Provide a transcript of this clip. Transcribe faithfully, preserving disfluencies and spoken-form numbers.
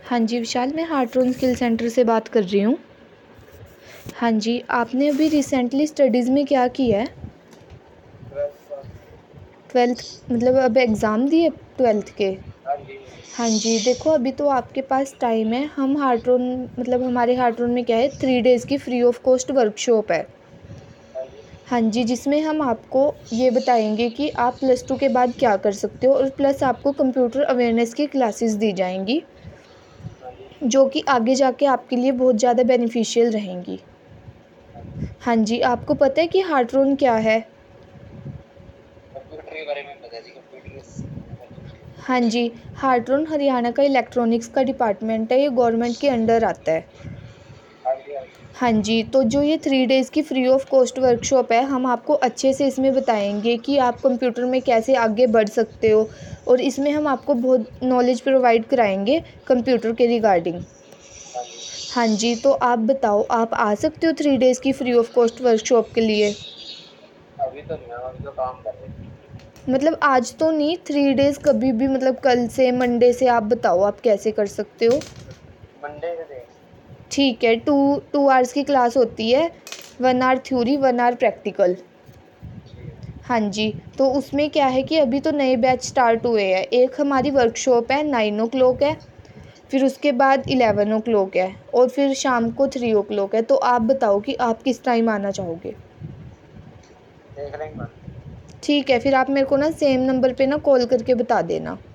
हाँ जी विशाल, मैं Hartron skill centre से बात कर रही हूँ। हाँ जी, आपने अभी रिसेंटली स्टडीज़ में क्या किया है? ट्वेल्थ मतलब अब एग्ज़ाम दिए ट्वेल्थ के? हाँ जी। हाँ जी, देखो अभी तो आपके पास टाइम है। हम हार्ट्रोन मतलब हमारे हार्ट्रोन में क्या है, थ्री डेज़ की फ्री ऑफ कॉस्ट वर्कशॉप है। हाँ जी। हाँ जी, जिसमें हम आपको ये बताएंगे कि आप प्लस टू के बाद क्या कर सकते हो, और प्लस आपको कंप्यूटर अवेयरनेस की क्लासेस दी जाएंगी, हाँ जी। जो कि आगे जाके आपके लिए बहुत ज़्यादा बेनिफिशियल रहेंगी। हाँ जी। हाँ जी, आपको पता है कि हार्ट्रोन क्या है? कंप्यूटर के बारे में पता है जी, कंप्यूटर हाँ जी। हाँ जी, हार्ट्रोन हरियाणा का इलेक्ट्रॉनिक्स का डिपार्टमेंट है, ये गवर्नमेंट के अंडर आता है। हाँ जी। हाँ जी। हाँ जी, तो जो ये थ्री डेज़ की फ्री ऑफ कॉस्ट वर्कशॉप है, हम आपको अच्छे से इसमें बताएंगे कि आप कंप्यूटर में कैसे आगे बढ़ सकते हो, और इसमें हम आपको बहुत नॉलेज प्रोवाइड कराएंगे कंप्यूटर के रिगार्डिंग। हाँ जी। हाँ जी, तो आप बताओ, आप आ सकते हो थ्री डेज़ की फ्री ऑफ कॉस्ट वर्कशॉप के लिए? अभी तो नहीं है, अभी तो काम कर रहे हैं। मतलब आज तो नहीं, थ्री डेज़ कभी भी, मतलब कल से, मंडे से। आप बताओ आप कैसे कर सकते हो? मंडे से देख। ठीक है, टू टू आवर्स की क्लास होती है। One hour theory, one hour practical. ठीक है। हाँ जी, तो उसमें क्या है कि अभी तो नए बैच स्टार्ट हुए हैं। एक हमारी वर्कशॉप है नाइन ओ क्लॉक है, फिर उसके बाद इलेवन ओ क्लॉक है, और फिर शाम को थ्री ओ क्लॉक है। तो आप बताओ कि आप किस टाइम आना चाहोगे? देख लेंगे मैम। ठीक है, फिर आप मेरे को ना सेम नंबर पे ना कॉल करके बता देना।